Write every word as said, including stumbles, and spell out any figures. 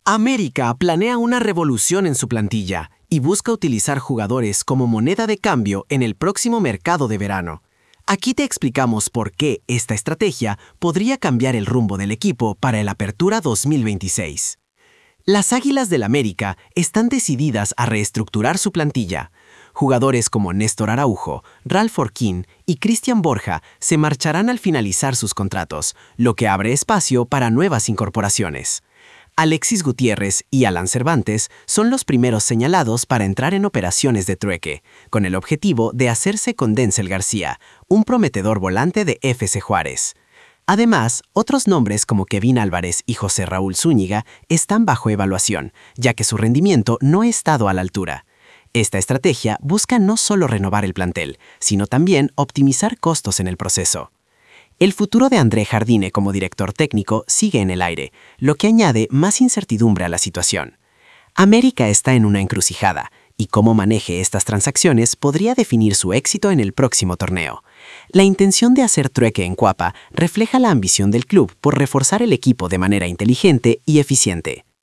América planea una revolución en su plantilla y busca utilizar jugadores como moneda de cambio en el próximo mercado de verano. Aquí te explicamos por qué esta estrategia podría cambiar el rumbo del equipo para el Apertura dos mil veintiséis. Las Águilas del América están decididas a reestructurar su plantilla. Jugadores como Néstor Araujo, Ralph Orquín y Cristian Borja se marcharán al finalizar sus contratos, lo que abre espacio para nuevas incorporaciones. Alexis Gutiérrez y Alan Cervantes son los primeros señalados para entrar en operaciones de trueque, con el objetivo de hacerse con Denzel García, un prometedor volante de F C Juárez. Además, otros nombres como Kevin Álvarez y José Raúl Zúñiga están bajo evaluación, ya que su rendimiento no ha estado a la altura. Esta estrategia busca no solo renovar el plantel, sino también optimizar costos en el proceso. El futuro de André Jardine como director técnico sigue en el aire, lo que añade más incertidumbre a la situación. América está en una encrucijada, y cómo maneje estas transacciones podría definir su éxito en el próximo torneo. La intención de hacer trueque en Cuapa refleja la ambición del club por reforzar el equipo de manera inteligente y eficiente.